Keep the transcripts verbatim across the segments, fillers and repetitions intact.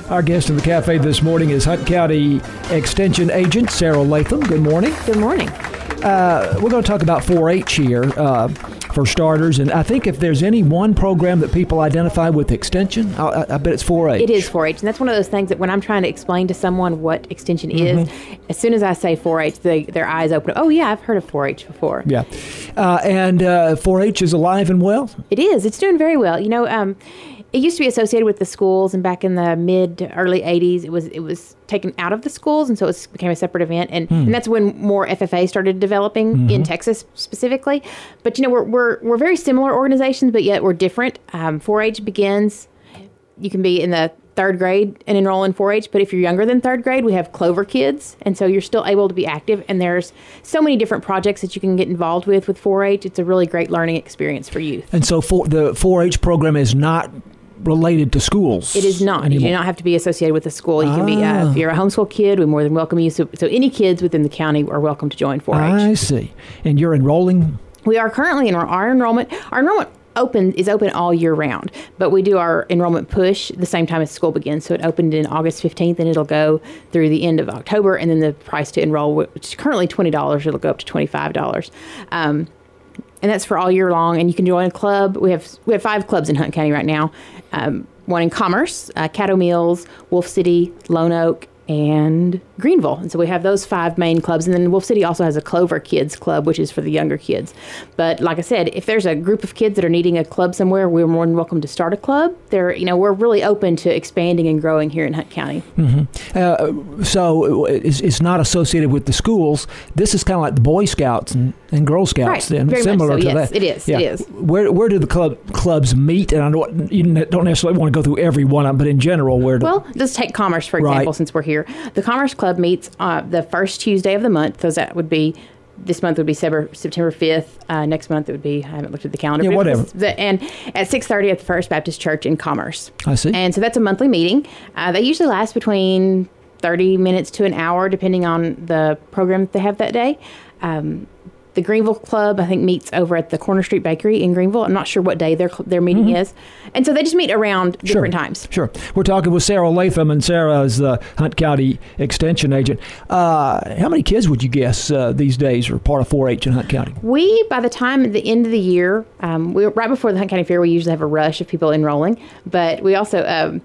Our guest in the cafe this morning is Hunt County Extension Agent Sarah Latham. Good morning. Good morning. Uh, we're going to talk about four H here uh, for starters, and I think if there's any one program that people identify with Extension, I, I bet it's four H. It is four H, and that's one of those things that when I'm trying to explain to someone what Extension mm-hmm. is, as soon as I say four H, they, their eyes open. Oh, yeah, I've heard of four H before. Yeah, uh, and uh, four H is alive and well? It is. It's doing very well. You know, um, it used to be associated with the schools, and back in the mid, early eighties, it was it was taken out of the schools, and so it became a separate event, and, mm. and that's when more F F A started developing mm-hmm. in Texas specifically. But, you know, we're we're we're very similar organizations, but yet we're different. Um, four H begins, you can be in the third grade and enroll in four H, but if you're younger than third grade, we have Clover Kids, and so you're still able to be active, and there's so many different projects that you can get involved with with four H. It's a really great learning experience for youth. And so for the four H program is not related to schools? It is not. Anymore. You do not have to be associated with a school. You ah. can be, uh, if you're a homeschool kid, we more than welcome you. So, so any kids within the county are welcome to join four H. I see. And you're enrolling? We are currently in our, our enrollment. Our enrollment open is open all year round, but we do our enrollment push the same time as school begins. So it opened in August fifteenth, and it'll go through the end of October, and then the price to enroll, which is currently twenty dollars, it'll go up to twenty-five dollars. Um, And that's for all year long. And you can join a club. We have we have five clubs in Hunt County right now. Um, one in Commerce, uh, Caddo Mills, Wolf City, Lone Oak, and Greenville. And so we have those five main clubs. And then Wolf City also has a Clover Kids Club, which is for the younger kids. But like I said, if there's a group of kids that are needing a club somewhere, we're more than welcome to start a club. They're, you know, we're really open to expanding and growing here in Hunt County. Mm-hmm. Uh, so it's, it's not associated with the schools. This is kind of like the Boy Scouts and, and Girl Scouts. Right. Then, Very similar much so. to Yes, that. it is. Yeah. It is. Where where do the club clubs meet? And I don't, you don't necessarily want to go through every one of them, but in general, where do... Well, let's take Commerce, for example, right. since we're here. The Commerce Club meets uh, the first Tuesday of the month. So that would be, this month would be September fifth. Uh, next month it would be, I haven't looked at the calendar. Yeah, whatever. The, and at six thirty at the First Baptist Church in Commerce. I see. And so that's a monthly meeting. Uh, they usually last between thirty minutes to an hour, depending on the program that they have that day. Um, The Greenville Club, I think, meets over at the Corner Street Bakery in Greenville. I'm not sure what day their their meeting mm-hmm. is. And so they just meet around different sure. times. Sure. We're talking with Sarah Latham, and Sarah is the Hunt County Extension Agent. Uh, how many kids would you guess uh, these days are part of four H in Hunt County? We, by the time at the end of the year, um, we right before the Hunt County Fair, we usually have a rush of people enrolling. But we also, um,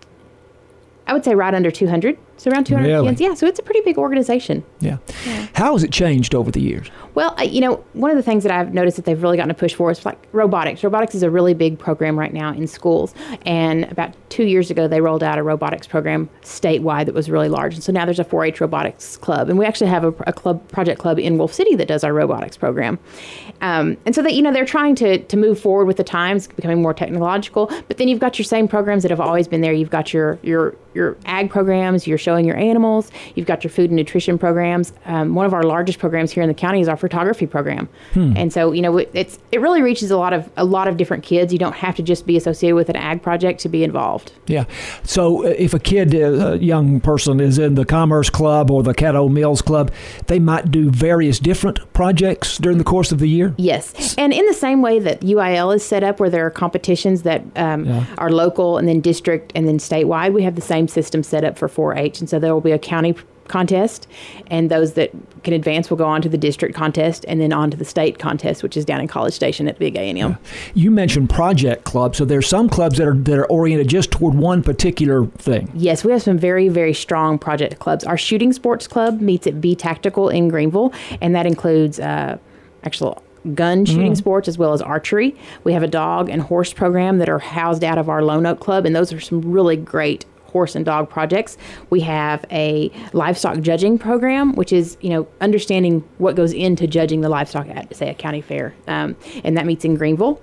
I would say right under two hundred. So around two hundred really? kids. Yeah, so it's a pretty big organization. Yeah. yeah. How has it changed over the years? Well, you know, one of the things that I've noticed that they've really gotten a push for is like robotics. Robotics is a really big program right now in schools. And about two years ago, they rolled out a robotics program statewide that was really large. And so now there's a four H robotics club. And we actually have a, a club project club in Wolf City that does our robotics program. Um, and so, they, you know, they're trying to, to move forward with the times, becoming more technological. But then you've got your same programs that have always been there. You've got your your your ag programs, you're showing your animals, you've got your food and nutrition programs. Um, one of our largest programs here in the county is our photography program. Hmm. And so, you know, it's it really reaches a lot of a lot of different kids. You don't have to just be associated with an ag project to be involved. Yeah. So if a kid, a young person is in the Commerce Club or the Caddo Mills Club, they might do various different projects during the course of the year? Yes. And in the same way that U I L is set up, where there are competitions that um, yeah. are local and then district and then statewide, we have the same system set up for four H. And so there will be a county contest, and those that can advance will go on to the district contest and then on to the state contest, which is down in College Station at Big A and M. Yeah. You mentioned project clubs, so there's some clubs that are that are oriented just toward one particular thing. Yes, we have some very, very strong project clubs. Our shooting sports club meets at B Tactical in Greenville, and that includes uh, actual gun shooting mm. sports as well as archery. We have a dog and horse program that are housed out of our Lone Oak Club, and those are some really great horse and dog projects. We have a livestock judging program, which is, you know, understanding what goes into judging the livestock at, say, a county fair. Um, and that meets in Greenville.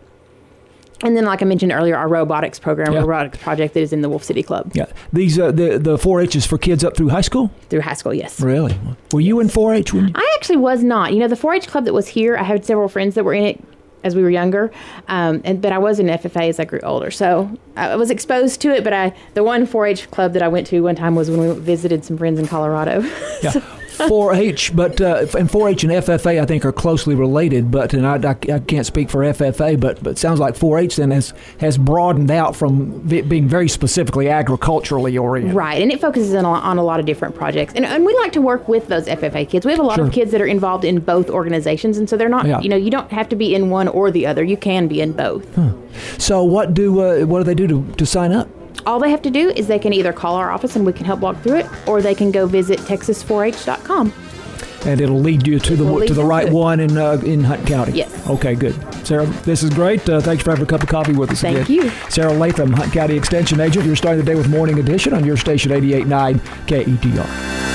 And then, like I mentioned earlier, our robotics program, yeah. robotics project that is in the Wolf City Club. Yeah. These, uh, the, the four H is for kids up through high school? Through high school, yes. Really? Were you in four H? When you- I actually was not. You know, the four H club that was here, I had several friends that were in it as we were younger, um, and but I was in F F A as I grew older, so I was exposed to it. But I, the one four H club that I went to one time was when we visited some friends in Colorado. Yeah, four H, but uh, and four H and F F A I think are closely related. But and I, I, I can't speak for F F A, but but it sounds like four H then has has broadened out from being very specifically agriculturally oriented. Right, and it focuses on a, on a lot of different projects, and and we like to work with those F F A kids. We have a lot Sure. of kids that are involved in both organizations, and so they're not. Yeah. You know, you don't have to be in one or the other. You can be in both. Huh. So what do uh, what do they do to, to sign up? All they have to do is they can either call our office and we can help walk through it, or they can go visit texas four h dot com. And it'll lead you to the We'll lead to the you right to it. one in uh, in Hunt County. Yes. Okay, good. Sarah, this is great. Uh, thanks for having a cup of coffee with us Thank again. you. Sarah Latham, Hunt County Extension Agent. You're starting the day with Morning Edition on your station eighty-eight point nine K E T R.